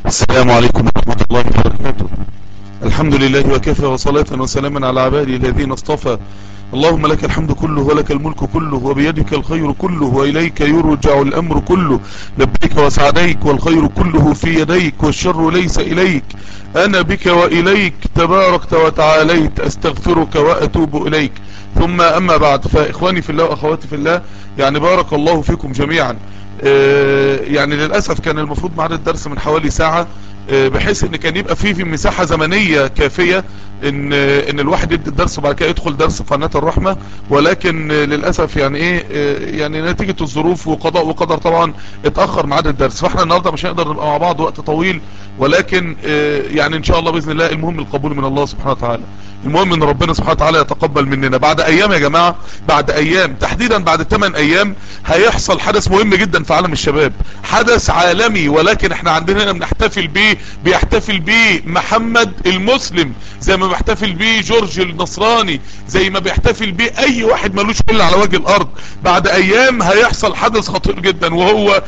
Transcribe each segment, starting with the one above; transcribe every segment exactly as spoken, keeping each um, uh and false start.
السلام عليكم ورحمة الله وبركاته. الحمد لله وكفى وصلاة وسلاما على عباده الذين اصطفى. اللهم لك الحمد كله ولك الملك كله وبيدك الخير كله وإليك يرجع الأمر كله. لبيك وسعديك والخير كله في يديك والشر ليس إليك. أنا بك وإليك تباركت وتعاليت، أستغفرك وأتوب إليك. ثم أما بعد، فإخواني في الله وأخواتي في الله، يعني بارك الله فيكم جميعا. يعني للأسف كان المفروض معنا الدرس من حوالي ساعة، بحيث ان كان يبقى فيه في مساحة زمنية كافية ان ان الواحد يدي الدرس وبعد كده يدخل درس قناة الرحمة، ولكن للأسف يعني ايه يعني نتيجة الظروف وقضاء وقدر طبعا اتأخر ميعاد الدرس، فاحنا النهاردة مش هنقدر نبقى مع بعض وقت طويل، ولكن يعني ان شاء الله بإذن الله المهم القبول من الله سبحانه وتعالى. المهم ان ربنا سبحانه وتعالى يتقبل مننا. بعد ايام يا جماعة، بعد ايام تحديدا بعد ثمان ايام هيحصل حدث مهم جدا في عالم الشباب، حدث عالمي، ولكن احنا عندنا هنا بنحتفل بيه، بيحتفل بيه محمد المسلم زي ما بيحتفل بيه جورج النصراني، زي ما بيحتفل بيه اي واحد ملوش كل على وجه الارض. بعد ايام هيحصل حدث خطير جدا، وهو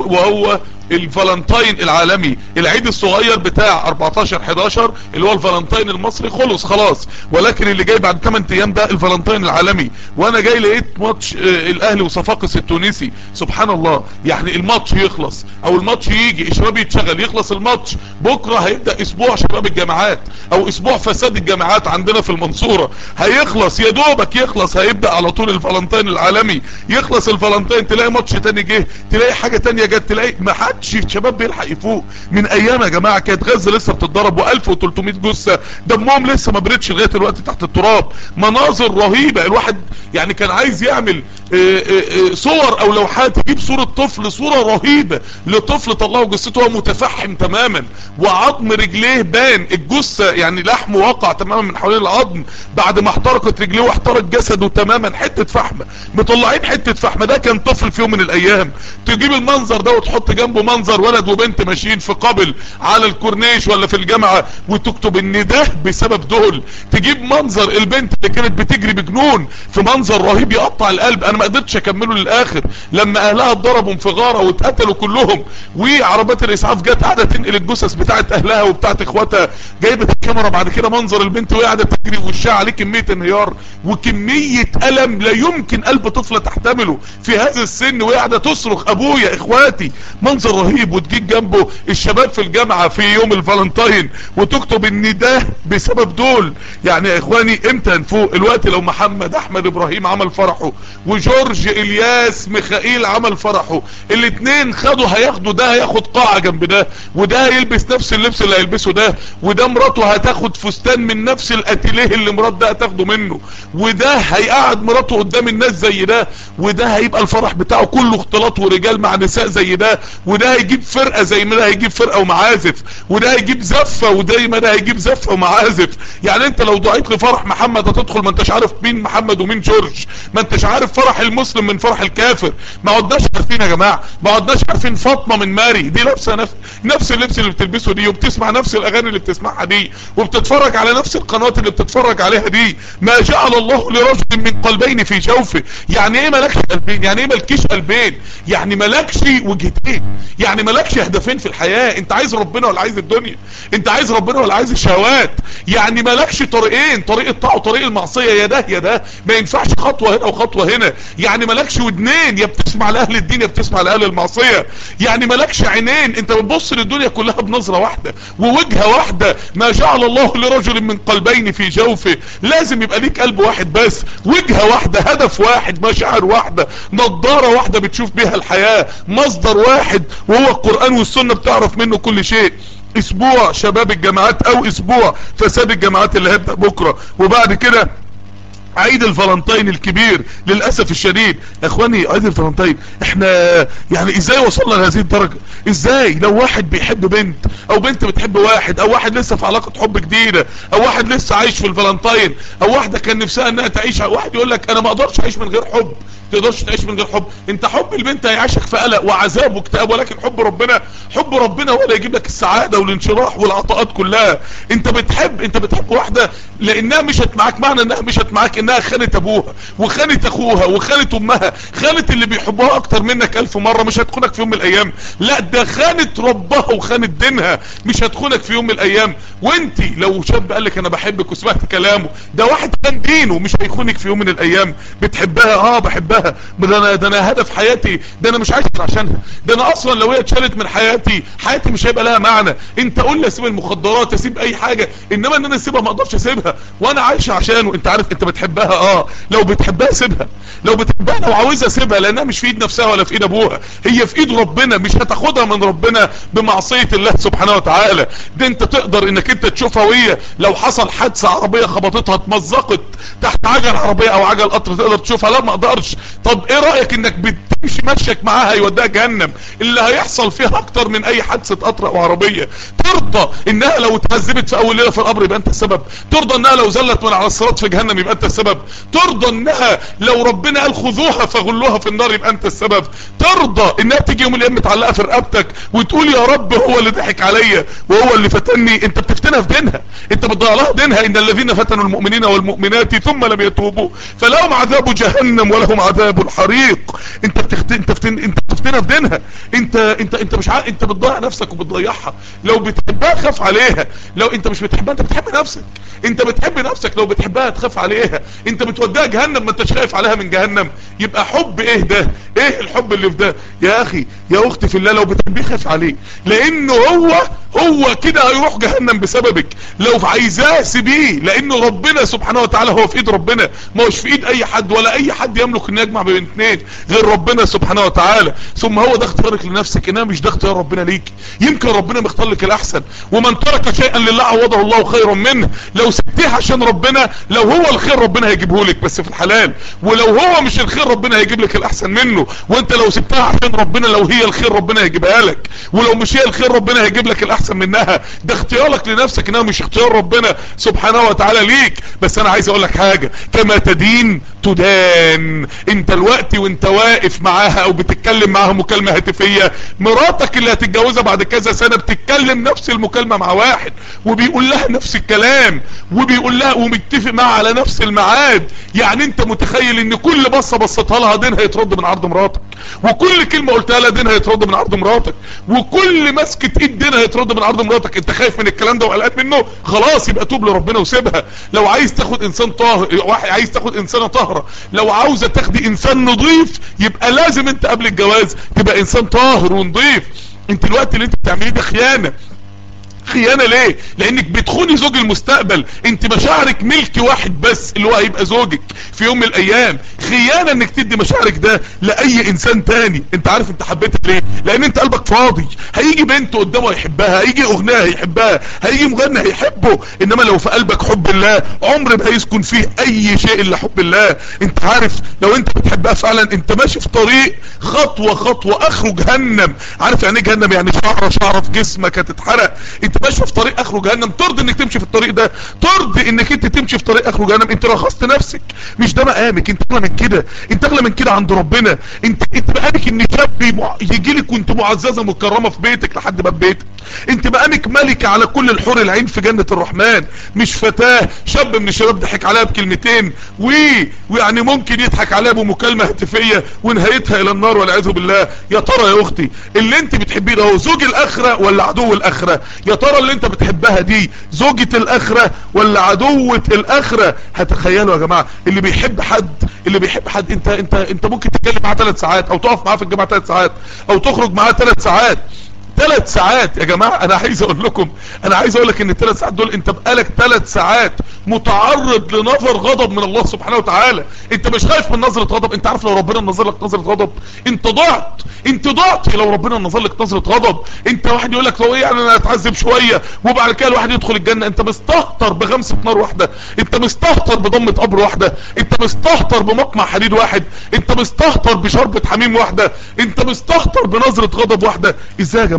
وهو الفالنتين العالمي، العيد الصغير بتاع اربعتاشر حداشر اللي هو الفالنتين المصري خلص خلاص، ولكن اللي جاي بعد ثمانية ايام ده الفالنتين العالمي. وانا جاي لقيت ماتش آه الاهلي وصفاقس التونسي، سبحان الله، يعني الماتش يخلص او الماتش يجي الشباب يتشغل يخلص الماتش، بكرة هيبدأ اسبوع شباب الجامعات او اسبوع فساد الجامعات عندنا في المنصورة، هيخلص يا دوبك يخلص، هيبدأ على طول الفالنتين العالمي، يخلص الفالنتين تلاقي ماتش تاني جه، تلاقي حاجة تانية جت، تلاقي ما حدش الشباب بيلحق يفوق. من ايام يا جماعة كانت غزة لسه بتتضرب و1300 جثة دمهم لسه ما بردش لغاية الوقت تحت التراب، مناظر رهيبة. الواحد يعني كان عايز يعمل اه اه اه صور او لوحات، يجيب صورة طفل، صورة رهيبة لطفل طلعه جثته هو متفحم تماما وعظم رجليه بان، الجثة يعني لحمه وقع تماما من حوالين العظم بعد ما احترقت رجليه واحترق جسده تماما، حتة فحمة مطلعين حتة فحمة. ده كان طفل في يوم من الايام. تجيب المنظر ده وتحط جنبه منظر ولد وبنت ماشيين في قبل على الكورنيش ولا في الجامعة وتكتب ان ده بسبب دول. تجيب منظر البنت اللي كانت بتجري بجنون في منظر رهيب يقطع القلب، انا ما قدرتش اكمله للاخر لما اهلها اتضربوا انفجارة واتقتلوا كلهم، وعربات الاسعاف جت قاعدة تنقل الجثث بتاعت اهلها وبتاعت اخواتها، جايبة الكاميرا بعد كده منظر البنت وهي قاعدة تجري ووشها عليه كمية انهيار وكمية الم لا يمكن قلب طفلة تحتمله في هذا السن، وهي قاعدة تصرخ ابويا اخواتي، منظر رهيب. وتجيب جنبه الشباب في الجامعة في يوم الفالنتين وتكتب ان ده بسبب دول. يعني يا اخواني امتى هنفوق؟ الوقت لو محمد احمد ابراهيم عمل فرحه وجورج الياس ميخائيل عمل فرحه، الاتنين خدوا هياخدوا، ده هياخد قاعة جنب ده، وده هيلبس نفس اللبس اللي هيلبسه ده، وده مراته هتاخد فستان من نفس الاتيليه اللي مرات ده هتاخده منه، وده هيقعد مراته قدام الناس زي ده، وده هيبقى الفرح بتاعه كله اختلاط ورجال مع نساء زي ده، وده هيجيب فرقة زي ما ده هيجيب فرقة ومعازف، وده هيجيب زفة وزي ما ده هيجيب زفة ومعازف. يعني انت لو دعيت لفرح محمد هتدخل ما انتش عارف مين محمد ومين جورج، ما انتش عارف فرح المسلم من فرح الكافر، ما عدناش عارفين يا جماعة، ما عدناش عارفين فاطمة من ماري، دي لابسة نفس نفس اللبس اللي بتلبسه دي، وبتسمع نفس الاغاني اللي بتسمعها دي، وبتتفرج على نفس القنوات اللي بتتفرج عليها دي. ما جعل الله لرجل من قلبين في جوفه. يعني ايه ملكش قلبين؟ يعني ايه ملكيش قلبين؟ يعني ملكش وجهتين، يعني ملكش هدفين في الحياة. انت عايز ربنا ولا عايز الدنيا؟ انت عايز ربنا ولا عايز الشهوات؟ يعني ملكش طريقين، طريق الطاعة وطريق المعصية، يا ده يا ده، ما ينفعش خطوة هنا وخطوة هنا. يعني ملكش ودنين، يا بتسمع لأهل الدين يا بتسمع لأهل المعصية. يعني ملكش عينين، انت بتبص للدنيا كلها بنظرة واحدة ووجهة واحدة. ما جعل الله لرجل من قلبين في جوفه. لازم يبقى ليك قلب واحد بس، وجهة واحدة، هدف واحد، مشاعر واحدة، نظارة واحدة بتشوف بيها الحياة، مصدر واحد وهو القرآن والسنة بتعرف منه كل شيء. اسبوع شباب الجامعات او اسبوع فساد الجامعات اللي هيبدأ بكرة، وبعد كده عيد الفالنتين الكبير. للأسف الشديد يا اخواني عيد الفالنتين احنا يعني ازاي وصلنا لهذه الدرجة؟ ازاي لو واحد بيحب بنت او بنت بتحب واحد، او واحد لسه في علاقة حب جديدة، او واحد لسه عايش في الفالنتين، او واحدة كان نفسها انها تعيش، واحد يقول لك انا ما اقدرش اعيش من غير حب. تقدرش تعيش من غير حب؟ انت حب البنت هيعيشك في قلق وعذاب واكتئاب، ولكن حب ربنا، حب ربنا هو اللي يجيب لك السعادة والانشراح والعطاءات كلها. انت بتحب انت بتحب واحدة لانها مشت معاك، معنى انها مشت معاك انها خانت ابوها وخانت اخوها وخانت امها، خانت اللي بيحبوها اكتر منك الف مرة، مش هتخونك في يوم من الايام. لا ده خانت ربها وخانت دينها، مش هتخونك في يوم من الايام. وانت لو شاب قالك انا بحبك وسمعت كلامه، ده واحد خان دينه، مش هيخونك في يوم من الايام. بتحبها؟ اه بحبها، ده انا ده انا هدف حياتي، ده انا مش عايش عشانها، ده انا اصلا لو هي اتشالت من حياتي حياتي مش هيبقى لها معنى. انت قول لي اسيب المخدرات، اسيب اي حاجه، انما ان انا اسيبها ما اقدرش اسيبها وانا عايشه عشانه. انت عارف انت بتحبها؟ اه لو بتحبها سيبها، لو بتحبها لو عاوزها سيبها، لانها مش في ايد نفسها ولا في ايد ابوها، هي في ايد ربنا، مش هتاخدها من ربنا بمعصيه الله سبحانه وتعالى. ده انت تقدر انك انت تشوفها وهي لو حصل حادثه عربيه خبطتها اتمزقت تحت عجل عربيه او عجل قطر، تقدر تشوفها؟ لا ما اقدرش. طب ايه رايك انك بتمشي مشيك معاها يوديها جهنم، اللي هيحصل فيها اكتر من اي حادثه قطر او عربيه؟ ترضى انها لو اتعذبت في اول ليله في القبر يبقى انت السبب؟ ترضى انها لو زلت من على الصراط في جهنم يبقى انت السبب؟ ترضى انها لو ربنا قال خذوها فغلوها في النار يبقى انت السبب؟ ترضى انها تيجي يوم الايام متعلقه في رقبتك وتقول يا رب هو اللي ضحك عليا وهو اللي فتني؟ انت بتفتنها في دينها، انت بتضيع لها دينها. ان الذين فتنوا المؤمنين والمؤمنات ثم لم يتوبوا فلهم عذاب جهنم ولهم عذاب الحريق. انت بتخت... انت بتفتن... انت بتفتنها في دينها. انت انت انت مش ع... انت بتضيع نفسك وبتضيعها. لو بتحبها خاف عليها، لو انت مش بتحبها انت بتحب نفسك. انت بتحب نفسك، لو بتحبها تخاف عليها. انت بتوديها جهنم ما انتش خايف عليها من جهنم. يبقى حب ايه ده؟ ايه الحب اللي في ده يا اخي يا اختي في الله؟ لو بتحبيه خاف عليه، لانه هو هو كده هيروح جهنم بسببك. لو عايزاه سيبيه، لانه ربنا سبحانه وتعالى هو في ايد ربنا، ما هوش في ايد اي حد، ولا اي حد يملك ان يجمع بين اثنين غير ربنا سبحانه وتعالى. ثم هو ده اختيارك لنفسك، انما مش ده اختيار ربنا ليك. يمكن ربنا مختار لك الاحسن، ومن ترك شيئا لله عوضه الله خيرا منه. لو سبتيه عشان ربنا، لو هو الخير ربنا هيجيبه لك بس في الحلال، ولو هو مش الخير ربنا هيجيب لك الاحسن منه. وانت لو سبتها عشان ربنا، لو هي الخير ربنا هيجيبها لك، ولو مش هي الخير ربنا هيجيب لك الاحسن منها. ده اختيارك لنفسك، انما مش اختيار ربنا سبحانه وتعالى ليك. بس انا عايز اقول لك حاجه، كما تدين تدان. انت الوقت وانت واقف معاها او بتتكلم معاها مكالمه هاتفيه، مراتك اللي هتتجوزها بعد كذا سنه بتتكلم نفس المكالمه مع واحد وبيقول لها نفس الكلام وبيقول لها ومتفق معاها على نفس الميعاد. يعني انت متخيل ان كل بصه بصتها لها دينها يترد من عرض مراتك، وكل كلمه قلتها لها دينها يترد من عرض مراتك، وكل مسكه ايد دينها يترد من عرض مراتك؟ انت خايف من الكلام ده وقلقان منه؟ خلاص يبقى توب لربنا وسيبها. لو عايز تاخد انسان طاهر، واحد عايز تاخد انسانه طاهره، لو عاوزه تاخدي انسان نظيف، يبقى لازم انت قبل الجواز تبقى انسان طاهر ونظيف. انت الوقت اللي انت بتعمليه ده خيانه. خيانة ليه؟ لانك بتخوني زوج المستقبل. انت مشاعرك ملك واحد بس اللي هو هيبقى زوجك في يوم من الايام. خيانة انك تدي مشاعرك ده لاي انسان تاني. انت عارف انت حبيتها ليه؟ لان انت قلبك فاضي. هيجي بنت قدامه هيحبها، هيجي اغنية هيحبها، هيجي مغني هيحبه، انما لو في قلبك حب الله عمر ما هيسكن فيه اي شيء الا حب الله. انت عارف لو انت بتحبها فعلا انت ماشي في طريق خطوة خطوة اخره جهنم. عارف يعني ايه جهنم؟ يعني شعرة شعرة في جسمك هتتحرق. انت ماشي في طريق اخره جهنم. ترضي انك تمشي في الطريق ده؟ ترضي انك انت تمشي في طريق اخره جهنم؟ انت رخصت نفسك. مش ده مقامك. انت اغلى من كده، انت اغلى من كده عند ربنا. انت انت مقامك ان شاب يجي لك وانت معززه مكرمه في بيتك لحد باب بيتك. انت مقامك ملكه على كل الحور العين في جنه الرحمن، مش فتاه شاب من الشباب ضحك عليها بكلمتين و ويعني ممكن يضحك عليها بمكالمه هاتفيه ونهايتها الى النار والعياذ بالله. يا ترى يا اختي اللي انت بتحبيه ده هو زوج الاخره ولا عدو الاخره؟ يا ترى اللي انت بتحبها دي زوجة الاخرة ولا عدوة الاخرة؟ هتخيلوا يا جماعة اللي بيحب حد، اللي بيحب حد انت انت انت ممكن تتكلم معاه ثلاث ساعات او تقف معاه في الجامعة ثلاث ساعات او تخرج معاه ثلاث ساعات. ثلاث ساعات يا جماعة. انا عايز اقول لكم، انا عايز اقول لك ان الثلاث ساعات دول انت بقالك ثلاث ساعات متعرض لنظر غضب من الله سبحانه وتعالى. انت مش خايف من نظرة غضب؟ انت عارف لو ربنا نظر لك نظرة غضب انت ضعت، انت ضعت لو ربنا نظر لك نظرة غضب. انت واحد يقول لك لو ايه يعني انا اتعذب شوية وبعد كده الواحد يدخل الجنة. انت مستهتر بغمسة نار واحدة، انت مستهتر بضمة قبر واحدة، انت مستهتر بمقمع حديد واحد، انت مستهتر بشربة حميم واحدة، انت مستهتر بنظرة غضب واحدة. ازاي يا جماعة؟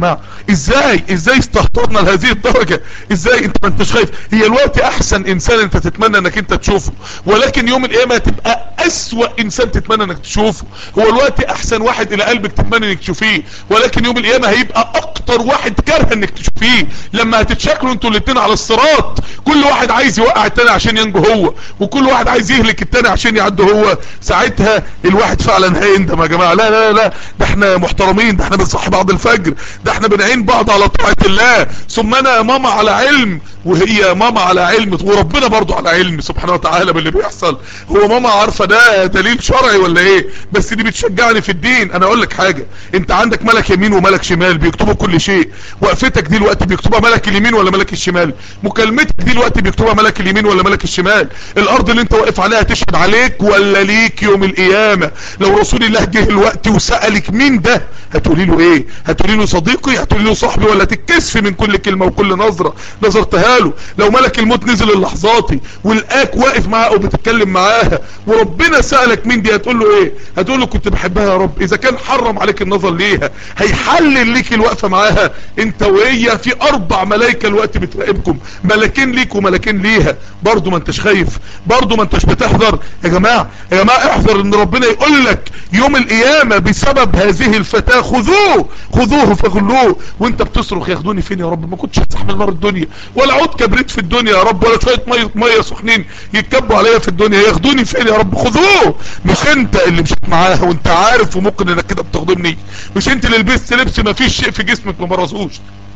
جماعة؟ ازاي ازاي استهترنا لهذه الدرجة؟ ازاي انت ما انتش خايف؟ هي الوقت احسن انسان انت تتمنى انك انت تشوفه، ولكن يوم القيامة هتبقى اسوأ انسان تتمنى انك تشوفه. هو الوقت احسن واحد الى قلبك تتمنى انك تشوفيه، ولكن يوم القيامة هيبقى اكتر واحد كاره انك تشوفيه. لما هتتشكلوا انتوا الاتنين على الصراط، كل واحد عايز يوقع التاني عشان ينجو هو، وكل واحد عايز يهلك التاني عشان يعدي هو. ساعتها الواحد فعلا هيندم يا جماعة. لا لا لا ده احنا محترمين، ده احنا بنصحي بعض الفجر، ده احنا بنعين بعض على طاعة الله. ثم انا يا ماما على علم وهي ماما على علم، وربنا برضو على علم سبحانه وتعالى باللي بيحصل. هو ماما عارفة ده دليل شرعي ولا ايه؟ بس دي بتشجعني في الدين. انا اقول لك حاجة، انت عندك ملك يمين وملك شمال بيكتبوا كل شيء. وقفتك دي الوقت بيكتبها ملك اليمين ولا ملك الشمال؟ مكالمتك دي الوقت بيكتبها ملك اليمين ولا ملك الشمال؟ الارض اللي انت واقف عليها تشهد عليك ولا ليك يوم القيامة؟ لو رسول الله جه الوقت وسألك مين ده، هتقولي له ايه؟ هتقولي له صديقي، هتقولي له صاحبي، ولا تتكسفي من كل كلمة وكل نظرة نظرتها له؟ لو ملك الموت نزل اللحظاتي ولقاك واقف معاه وبتتكلم معاها وربنا سألك مين دي، هتقول له ايه؟ هتقول له كنت بحبها يا رب. اذا كان حرم عليك النظر ليها هيحلل ليك الوقفة معاها انت وهي. في اربع ملايكة الوقت بتراقبكم، ملكين ليك وملكين ليها. برضو ما انتش خايف؟ برضو ما انتش بتحذر؟ يا جماعة يا جماعة احذر ان ربنا يقول لك يوم القيامة بسبب هذه الفتاة خذوه خذوه فغلوه، وانت بتصرخ ياخدوني فين يا رب؟ ما كنتش استحمل نار الدنيا، ولا عود كبريت في الدنيا يا رب، ولا شوية مية مية سخنين يتكبوا عليا في الدنيا، ياخدوني فين يا رب؟ خذوه. مش انت اللي مشيت معاها وانت عارف وممكن انك كده بتخدمني؟ مش انت اللي لبست لبس ما فيش شيء في جسمك ما مرزوش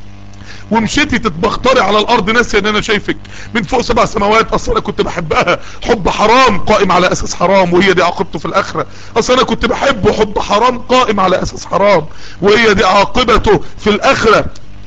ومشيتي تتبختري على الارض ناسي ان انا شايفك من فوق سبع سماوات؟ اصل انا كنت بحبها حب حرام قائم على اساس حرام وهي دي عاقبته في الاخرة. اصل انا كنت بحبه حب حرام قائم على اساس حرام وهي دي عاقبته في الاخرة.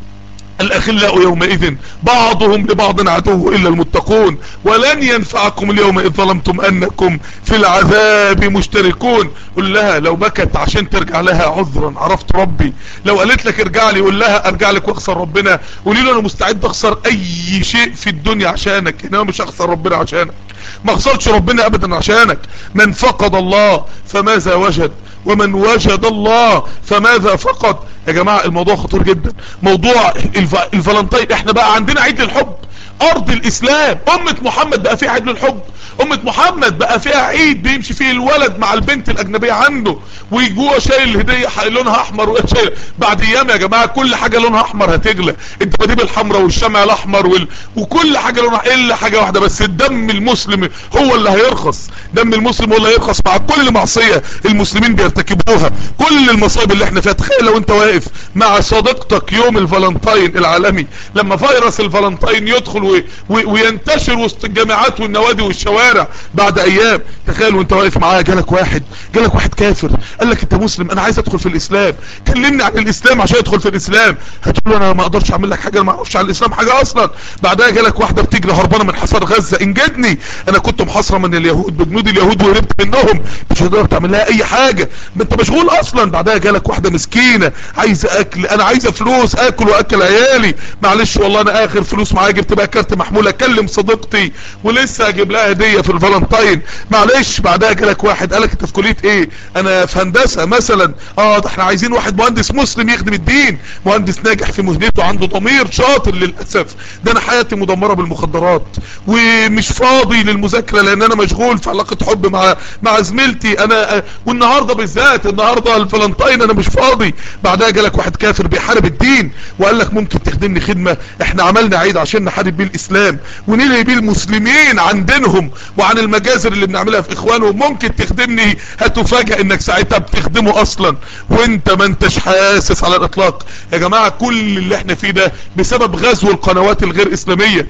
الاخلاء يومئذ بعضهم لبعض عدو الا المتقون ولن ينفعكم اليوم اذ ظلمتم انكم في العذاب مشتركون. قل لها لو بكت عشان ترجع لها عذرا عرفت ربي، لو قالت لك ارجع لي قول لها ارجع لك واخسر ربنا. قولي له انا مستعد اخسر اي شيء في الدنيا عشانك، انما مش هخسر ربنا عشانك. ما خسرتش ربنا ابدا عشانك. من فقد الله فماذا وجد، ومن وجد الله فماذا فقد. يا جماعة الموضوع خطير جدا، موضوع الفالنتين. احنا بقى عندنا عيد للحب، ارض الاسلام امة محمد بقى فيها عيد للحب. امة محمد بقى فيها عيد بيمشي فيه الولد مع البنت الاجنبية عنده ويجوه شايل الهدية لونها احمر وشايل. بعد ايام يا جماعة كل حاجة لونها احمر هتغلى، الدباديب الحمراء والشمع الاحمر وال... وكل حاجة لونها الا حاجة واحدة بس، الدم المسلم هو اللي هيرخص. دم المسلم هو اللي هيرخص مع كل معصية المسلمين بيرتكبوها، كل المصايب اللي احنا فيها. تخيل لو انت واقف مع صديقتك يوم الفالنتين العالمي، لما فيروس الفالنتين يدخل و... و... وينتشر وسط الجامعات والنوادي والشوارع بعد ايام. تخيل وانت واقف معاه جالك واحد جالك واحد كافر قال لك انت مسلم انا عايز ادخل في الاسلام، كلمني عن الاسلام عشان ادخل في الاسلام. هتقول له انا ما اقدرش اعمل لك حاجه، انا ما اعرفش عن الاسلام حاجه اصلا. بعدها جالك واحده بتجري هربانه من حصار غزه، انجدني انا كنت محاصره من اليهود بجنود اليهود وهربت منهم، مش هتقدر تعمل لها اي حاجه ما انت مشغول اصلا. بعدها جالك واحده مسكينه عايزه اكل، انا عايزه فلوس اكل واكل عيالي، معلش والله انا اخر فلوس معايا جبت بقى كارت محمول اكلم صديقتي ولسه اجيب لها هديه في الفالنتين، معلش. بعدها جالك واحد قالك انت في كليه ايه؟ انا في هندسه مثلا. اه ده احنا عايزين واحد مهندس مسلم يخدم الدين، مهندس ناجح في مهنته عنده ضمير شاطر. للاسف ده انا حياتي مدمره بالمخدرات ومش فاضي للمذاكره لان انا مشغول في علاقه حب مع مع زميلتي انا، والنهارده بالذات النهارده الفالنتين انا مش فاضي. بعدها جالك واحد كافر بيحارب الدين وقال لك ممكن تخدمني خدمه، احنا عملنا عيد عشان نحارب بيه الاسلام ونلهي بيه المسلمين عن دينهم وعن المجازر اللي بنعملها في اخوانهم، ممكن تخدمني. هتفاجئ انك ساعتها بتخدمه اصلا وانت ما انتش حاسس على الاطلاق. يا جماعة كل اللي احنا فيه ده بسبب غزو القنوات الغير اسلامية،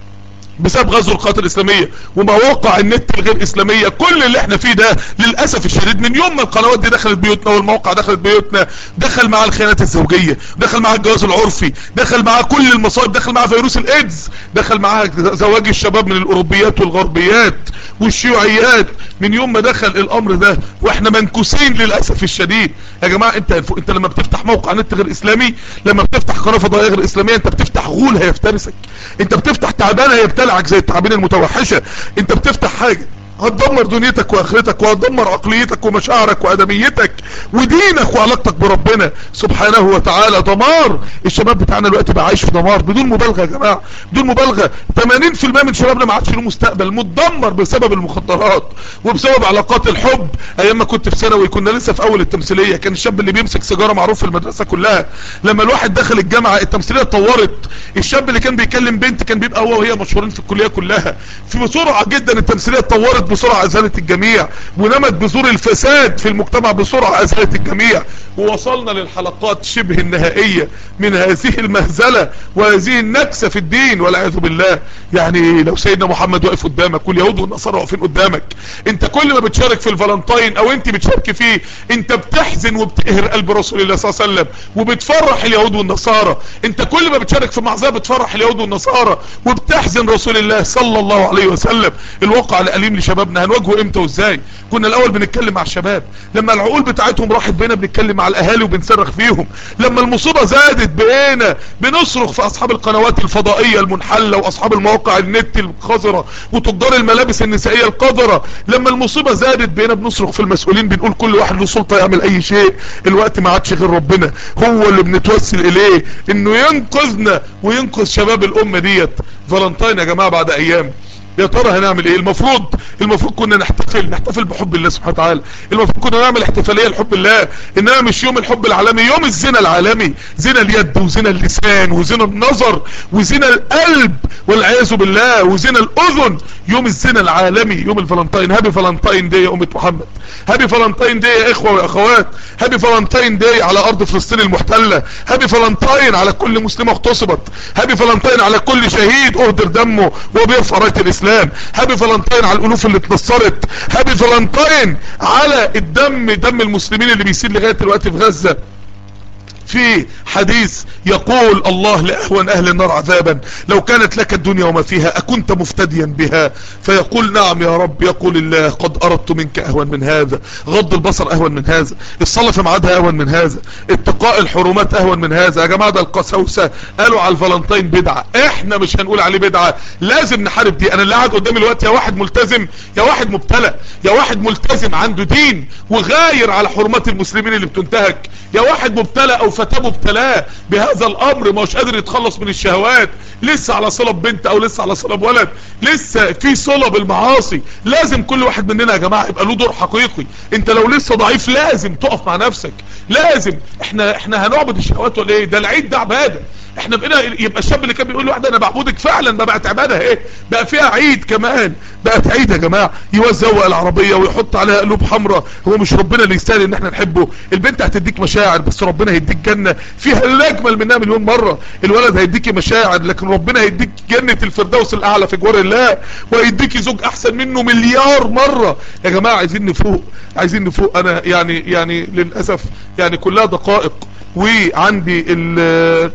بسبب غزو القنوات الاسلامية ومواقع النت الغير اسلامية. كل اللي احنا فيه ده للأسف الشديد من يوم ما القنوات دي دخلت بيوتنا والمواقع دخلت بيوتنا، دخل معها الخيانات الزوجية، دخل معها الجواز العرفي، دخل معها كل المصائب، دخل معها فيروس الايدز، دخل معها زواج الشباب من الاوروبيات والغربيات والشيوعيات. من يوم ما دخل الامر ده واحنا منكوسين للأسف الشديد. يا جماعة انت انت لما بتفتح موقع نت غير اسلامي، لما بتفتح قناة فضائية غير اسلامية، انت بتفتح غول هيفترسك، انت بتفتح تعبان هيبتلعك زي التعابين المتوحشة، انت بتفتح حاجة هتدمر دنيتك واخرتك، وهتدمر عقليتك ومشاعرك وادميتك ودينك وعلاقتك بربنا سبحانه وتعالى. دمار. الشباب بتاعنا دلوقتي بقى عايش في دمار بدون مبالغه يا جماعه، بدون مبالغه. ثمانين في المية من شبابنا ما عادش له مستقبل، متدمر بسبب المخدرات وبسبب علاقات الحب. ايام ما كنت في ثانوي كنا لسه في اول التمثيليه، كان الشاب اللي بيمسك سيجاره معروف في المدرسه كلها. لما الواحد دخل الجامعه التمثيليه اتطورت، الشاب اللي كان بيكلم بنت كان بيبقى هو وهي مشهورين في الكليه كلها. في بسرعه جدا التمثيليه اتطورت بسرعه، اذهلت الجميع، ونمت بذور الفساد في المجتمع بسرعه، اذهلت الجميع، ووصلنا للحلقات شبه النهائيه من هذه المهزله وهذه النكسه في الدين والعياذ بالله. يعني لو سيدنا محمد واقف قدامك واليهود والنصارى واقفين قدامك، انت كل ما بتشارك في الفالنتين او انت بتشارك فيه انت بتحزن وبتقهر قلب رسول الله صلى الله عليه وسلم وبتفرح اليهود والنصارى. انت كل ما بتشارك في معزيه بتفرح اليهود والنصارى وبتحزن رسول الله صلى الله عليه وسلم. الواقع الاليم لشبابنا هنواجهه امتى وازاي؟ كنا الاول بنتكلم مع الشباب، لما العقول بتاعتهم راحت بينا بنتكلم مع الاهالي وبنصرخ فيهم، لما المصيبه زادت بقينا بنصرخ في اصحاب القنوات الفضائيه المنحله واصحاب المواقع النت القذره وتجار الملابس النسائيه القذره، لما المصيبه زادت بقينا بنصرخ في المسؤولين بنقول كل واحد له سلطه يعمل اي شيء. الوقت ما عادش غير ربنا هو اللي بنتوسل اليه انه ينقذنا وينقذ شباب الامه ديت. فالنتين يا جماعه بعد ايام، يا ترى هنعمل ايه؟ المفروض المفروض كنا نحتفل نحتفل بحب الله سبحانه وتعالى. المفروض كنا نعمل احتفاليه لحب الله، انما مش يوم الحب العالمي، يوم الزنا العالمي، زنا اليد وزنا اللسان وزنا النظر وزنا القلب والعياذ بالله وزنا الاذن، يوم الزنا العالمي، يوم الفالنتين. هابي فالنتين داي يا امه محمد، هابي فالنتين داي يا اخوه واخوات، هابي فالنتين داي على ارض فلسطين المحتله، هابي فالنتين على كل مسلمه اغتصبت، هابي فالنتين على كل شهيد اهدر دمه وهو بيرفع رايه الاسلام، هابي فالنتين على الالوف اللي اتنصرت، هابي فالنتين على الدم، دم المسلمين اللي بيسيل لغايه دلوقتي في غزه. في حديث يقول الله لأهون أهل النار عذابا لو كانت لك الدنيا وما فيها أكنت مفتديا بها؟ فيقول نعم يا رب. يقول الله قد أردت منك أهون من هذا، غض البصر أهون من هذا، الصلاة في ميعادها أهون من هذا، اتقاء الحرمات أهون من هذا. يا جماعة ده القساوسة قالوا على الفالنتين بدعة، احنا مش هنقول عليه بدعة، لازم نحارب دي. انا اللي قاعد قدامي الوقت يا واحد ملتزم يا واحد مبتلى، يا واحد ملتزم عنده دين وغاير على حرمات المسلمين اللي بتنتهك، يا واحد مبتلى او فتاه مبتلاه بهذا الامر ما هوش قادر يتخلص من الشهوات، لسه على صله ببنت او لسه على صله بولد، لسه في صله بالمعاصي. لازم كل واحد مننا يا جماعه يبقى له دور حقيقي. انت لو لسه ضعيف لازم تقف مع نفسك، لازم. احنا احنا هنعبد الشهوات ولا ايه؟ ده العيد ده عباده. احنا بقينا يبقى الشاب اللي كان بيقول لواحده انا بعبدك فعلا ما بقت عباده ايه؟ بقى فيها عيد كمان، بقت عيد يا جماعه. يوزق العربيه ويحط عليها قلوب حمراء، هو مش ربنا اللي يستاهل ان احنا نحبه؟ البنت هتديك مشاعر بس ربنا هيديك جنه فيها الاجمل منها مليون مره. الولد هيديك مشاعر لكن ربنا هيديك جنه الفردوس الاعلى في جوار الله، وهيديك زوج احسن منه مليار مره. يا جماعه عايزين نفوق، عايزين نفوق. انا يعني يعني للاسف يعني كلها دقائق وعندي ال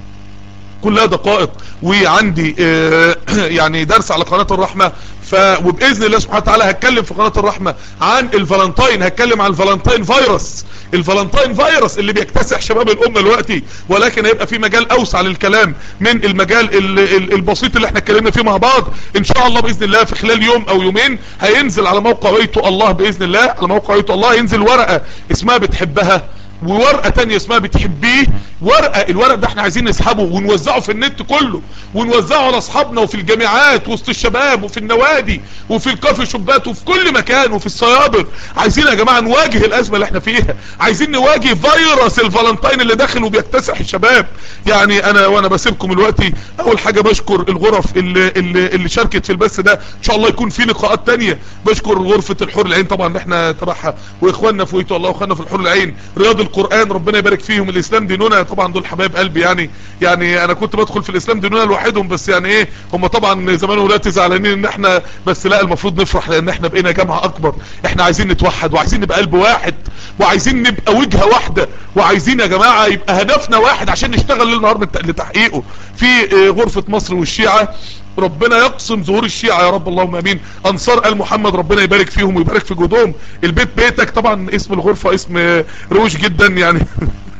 كلها دقائق وعندي اه يعني درس على قناة الرحمة. ف وباذن الله سبحانه وتعالى هتكلم في قناة الرحمة عن الفالنتين، هتكلم عن الفالنتين فيروس، الفالنتين فيروس اللي بيكتسح شباب الامة دلوقتي، ولكن هيبقى في مجال اوسع للكلام من المجال ال ال البسيط اللي احنا اتكلمنا فيه مع بعض. ان شاء الله باذن الله في خلال يوم او يومين هينزل على موقع بيته الله باذن الله، على موقع بيته الله ينزل ورقة اسمها بتحبها وورقة تانية اسمها بتحبيه. ورقة الورق ده احنا عايزين نسحبه ونوزعه في النت كله، ونوزعه على اصحابنا وفي الجامعات وسط الشباب وفي النوادي وفي الكافي شوبات وفي كل مكان وفي الصيادر. عايزين يا جماعة نواجه الازمة اللي احنا فيها، عايزين نواجه فيروس الفالنتين اللي داخل وبيكتسح الشباب. يعني انا وانا بسيبكم دلوقتي اول حاجة بشكر الغرف اللي, اللي, اللي شاركت في البث ده، ان شاء الله يكون في لقاءات تانية. بشكر غرفة الحور العين طبعا احنا تبعها، واخواننا في ويتو الله واخواننا في الحور العين، رياض القرآن ربنا يبارك فيهم، الاسلام ديننا طبعا دول حبايب قلبي. يعني يعني انا كنت بدخل في الاسلام ديننا لوحدهم بس يعني ايه هم طبعا زمان ولادي زعلانين ان احنا بس، لا المفروض نفرح لان احنا بقينا جامعة اكبر. احنا عايزين نتوحد وعايزين نبقى قلب واحد وعايزين نبقى وجهة واحدة وعايزين يا جماعة يبقى هدفنا واحد عشان نشتغل ليل نهار لتحقيقه. في غرفة مصر والشيعة ربنا يقسم ظهور الشيعة يا رب اللهم امين. انصار ال محمد ربنا يبارك فيهم ويبارك في جهودهم. البيت بيتك طبعا اسم الغرفة اسم روش جدا يعني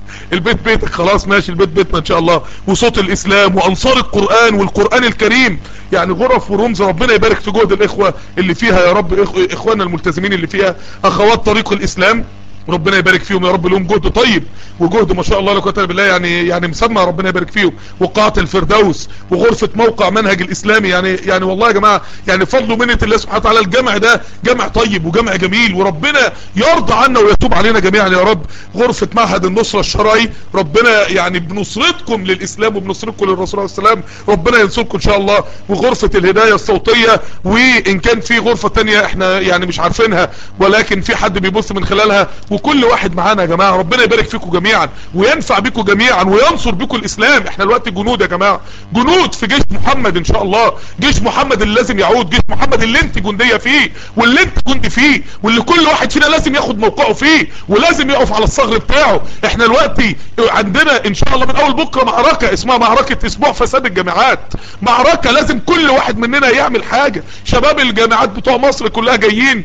البيت بيتك خلاص ماشي، البيت بيتنا ان شاء الله، وصوت الاسلام وانصار القرآن والقرآن الكريم. يعني غرف ورمز، ربنا يبارك في جهد الاخوة اللي فيها يا رب، اخواننا الملتزمين اللي فيها، اخوات طريق الاسلام ربنا يبارك فيهم يا رب، لهم جهد طيب وجهد ما شاء الله لا قوه الا بالله، يعني يعني مسمى ربنا يبارك فيهم. وقاعة الفردوس وغرفة موقع منهج الاسلامي، يعني يعني والله يا جماعه يعني فضل ومنه الله سبحانه وتعالى، الجمع ده جمع طيب وجمع جميل، وربنا يرضى عنا ويتوب علينا جميعا يا رب. غرفة معهد النصرة الشرعي، ربنا يعني بنصرتكم للاسلام وبنصرتكم للرسول عليه السلام ربنا ينصركم ان شاء الله. وغرفة الهداية الصوتية، وان كان في غرفة تانية احنا يعني مش عارفينها ولكن في حد بيبص من خلالها، وكل واحد معانا يا جماعة ربنا يبارك فيكم جميعا وينفع بيكم جميعا وينصر بيكم الاسلام. احنا دلوقتي جنود يا جماعة، جنود في جيش محمد ان شاء الله، جيش محمد اللي لازم يعود، جيش محمد اللي انت جندية فيه واللي انت جندي فيه، واللي كل واحد فينا لازم ياخد موقعه فيه ولازم يقف على الصغر بتاعه. احنا دلوقتي عندنا ان شاء الله من اول بكرة معركة اسمها معركة اسبوع فساد الجامعات، معركة لازم كل واحد مننا يعمل حاجة. شباب الجامعات بتوع مصر كلها جايين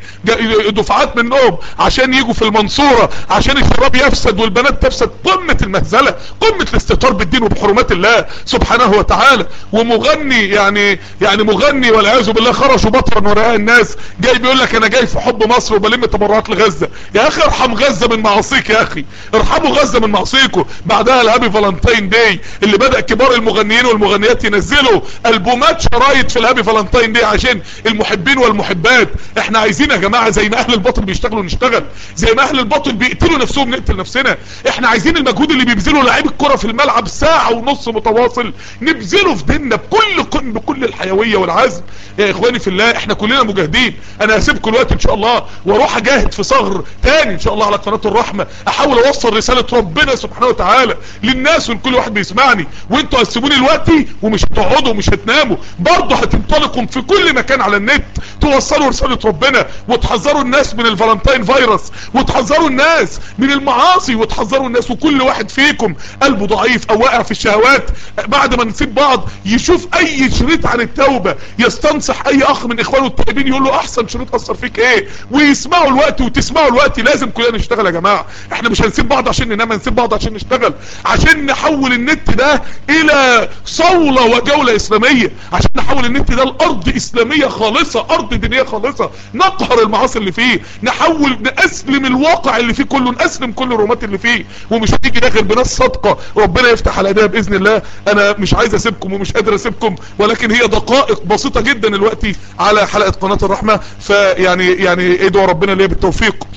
دفعات منهم عشان يجوا في المنصورة عشان الشباب يفسد والبنات تفسد. قمة المهزلة، قمة الاستهتار بالدين وبحرمات الله سبحانه وتعالى. ومغني يعني يعني مغني والعياذ بالله خرجوا بطرا وراء الناس، جاي بيقول لك انا جاي في حب مصر وبلم تبرعات لغزة. يا اخي ارحم غزة من معاصيك، يا اخي ارحموا غزة من معاصيكم. بعدها الهابي فالنتين داي اللي بدأ كبار المغنيين والمغنيات ينزلوا البومات شرايط في الهابي فالنتين داي عشان المحبين والمحبات. احنا عايزين يا جماعة زي ما اهل الباطل بيشتغلوا نشتغل، زي ما اهل الباطل بيقتلوا نفسهم نقتل نفسنا. احنا عايزين المجهود اللي بيبذلوا لاعبي الكرة في الملعب ساعة ونص متواصل نبذله في ديننا بكل بكل الحيوية والعزم. يا اخواني في الله احنا كلنا مجاهدين. انا هسيبكم الوقت ان شاء الله واروح اجاهد في صغر تاني ان شاء الله على قناة الرحمة، احاول اوصل رسالة ربنا سبحانه وتعالى للناس ولكل واحد بيسمعني. وانتوا هتسيبوني دلوقتي ومش هتقعدوا ومش هتناموا، برضه هتنطلقوا في كل مكان على النت توصلوا رسالة ربنا وتحذروا الناس من الفالنتين فيروس وتحذروا الناس من المعاصي وتحذروا الناس. وكل واحد فيكم قلبه ضعيف او واقع في الشهوات بعد ما نسيب بعض يشوف اي شريط عن التوبة، يستنصح اي اخ من اخوانه الطيبين يقول له احسن شريط اثر فيك ايه، ويسمعوا الوقت وتسمعوا الوقت. لازم كلنا نشتغل يا جماعة، احنا مش هنسيب بعض عشان ننام، هنسيب بعض عشان نشتغل، عشان نحول النت ده الى صولة وجولة اسلامية، عشان نحول النت ده لارض اسلامية خالصة، ارض دينية خالصة، نقهر المعاصي اللي فيه، نحول نأسلم الواقع اللي فيه كله، نأسلم كل الرومات اللي فيه. ومش هتيجي داخل بناس صادقة ربنا يفتح على ايديها باذن الله. انا مش عايز اسيبكم ومش قادر اسيبكم، ولكن هي دقائق بسيطة جدا دلوقتي على حلقة قناة الرحمة. فيعني يعني ادعوا ربنا ليا بالتوفيق،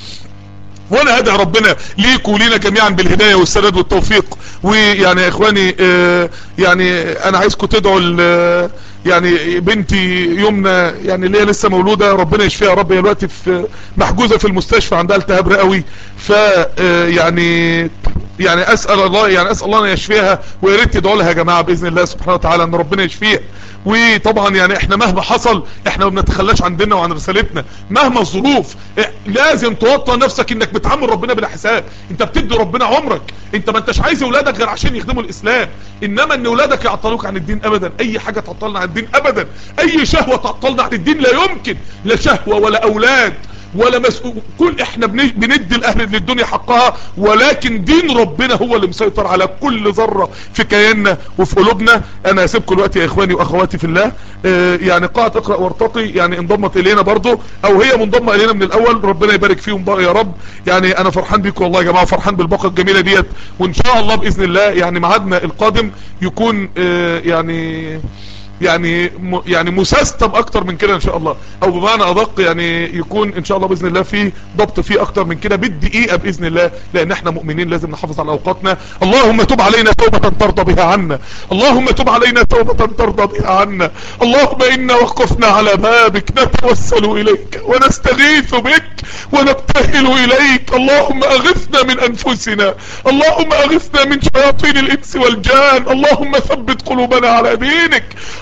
وانا هدعي ربنا ليكوا ولينا جميعا بالهداية والسداد والتوفيق. ويعني يا اخواني اه يعني انا عايزكم تدعوا يعني بنتي يمنى يعني اللي هي لسه مولودة ربنا يشفيها يا رب، هي دلوقتي في محجوزة في المستشفى عندها التهاب رئوي. ف يعني يعني اسال الله يعني اسال الله ان يشفيها، ويا ريت تدعوا لها يا جماعه باذن الله سبحانه وتعالى ان ربنا يشفيها. وطبعا يعني احنا مهما حصل احنا ما بنتخلاش عن ديننا وعن رسالتنا مهما الظروف. لازم توطى نفسك انك بتعامل ربنا بلا حساب، انت بتدي ربنا عمرك، انت ما انتش عايز اولادك غير عشان يخدموا الاسلام، انما ان اولادك يعطلوك عن الدين ابدا. اي حاجه تعطلنا عن الدين ابدا، اي شهوه تعطلنا عن الدين لا يمكن، لا شهوه ولا اولاد ولا مسؤول. كل احنا بندي الاهل للدنيا حقها، ولكن دين ربنا هو اللي مسيطر على كل ذرة في كياننا وفي قلوبنا. انا هسيبكم دلوقتي يا اخواني واخواتي في الله. اه يعني قاعة اقرأ وارتقي يعني انضمت الينا برضو او هي منضمة الينا من الاول، ربنا يبارك فيهم بقى يا رب. يعني انا فرحان بيكم والله يا جماعة، فرحان بالباقة الجميلة ديت. وان شاء الله باذن الله يعني ميعادنا القادم يكون اه يعني يعني يعني مسستم اكتر من كده ان شاء الله، او بمعنى ادق يعني يكون ان شاء الله باذن الله في ضبط فيه اكتر من كده بالدقيقه باذن الله، لان احنا مؤمنين لازم نحافظ على اوقاتنا. اللهم تب علينا توبه ترضى بها عنا، اللهم تب علينا توبه ترضى بها عنا. اللهم انا وقفنا على بابك نتوسل اليك ونستغيث بك ونبتهل اليك. اللهم اغثنا من انفسنا، اللهم اغثنا من شياطين الانس والجان، اللهم ثبت قلوبنا على دينك،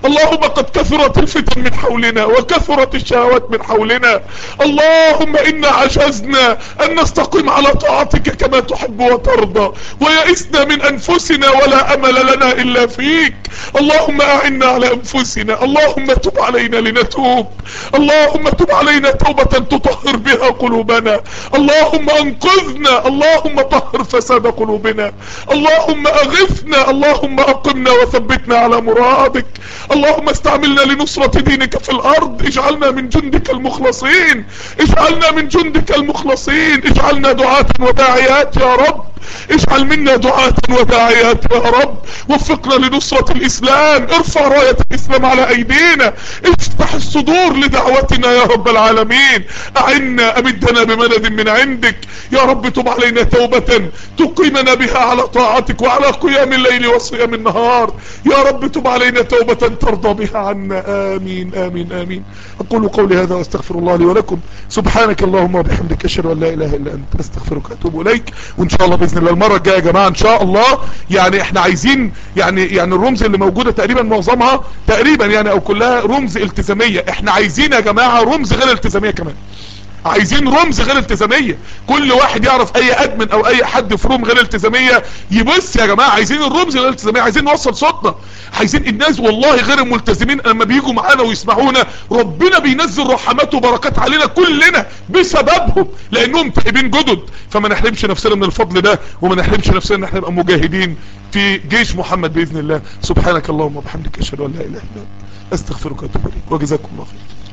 اللهم قد كثرت الفتن من حولنا وكثرت الشهوات من حولنا. اللهم إنا عجزنا أن نستقيم على طاعتك كما تحب وترضى، ويئسنا من أنفسنا ولا أمل لنا إلا فيك. اللهم أعنا على أنفسنا، اللهم تب علينا لنتوب، اللهم تب علينا توبة تطهر بها قلوبنا، اللهم انقذنا، اللهم طهر فساد قلوبنا، اللهم أغثنا، اللهم أقمنا وثبتنا على مرادك. اللهم استعملنا لنصرة دينك في الأرض، اجعلنا من جندك المخلصين، اجعلنا من جندك المخلصين، اجعلنا دعاة وداعيات يا رب، اجعل منا دعاة وداعيات يا رب. وفقنا لنصرة الإسلام، ارفع راية الإسلام على أيدينا، افتح الصدور لدعوتنا يا رب العالمين. أعنا، أمدنا بمدد من عندك يا رب. تب علينا توبة تقيمنا بها على طاعتك وعلى قيام الليل وصيام النهار يا رب. تب علينا توبة ترضى بها عنا. آمين آمين آمين. أقول قولي هذا واستغفر الله لي ولكم. سبحانك اللهم وبحمدك، أشهد أن لا إله إلا أنت، أستغفرك وأتوب إليك. وإن شاء الله بإذن الله المرة الجاية يا جماعة إن شاء الله، يعني إحنا عايزين يعني يعني الرمز اللي موجودة تقريبا معظمها تقريبا يعني أو كلها رمز التزامية. إحنا عايزين يا جماعة رمز غير التزامية كمان، عايزين رمز غير التزامية. كل واحد يعرف اي ادمن او اي حد في روم غير التزامية يبص يا جماعة. عايزين الرمز غير التزامية، عايزين نوصل صوتنا، عايزين الناس والله غير الملتزمين لما بيجوا معانا ويسمعونا ربنا بينزل رحمات وبركات علينا كلنا بسببهم، لانهم تائبين جدد. فما نحرمش نفسنا من الفضل ده، وما نحرمش نفسنا ان احنا نبقى مجاهدين في جيش محمد باذن الله. سبحانك اللهم وبحمدك، اشهد ان لا اله الا انت، استغفرك واتوب اليك، وجزاكم الله خير.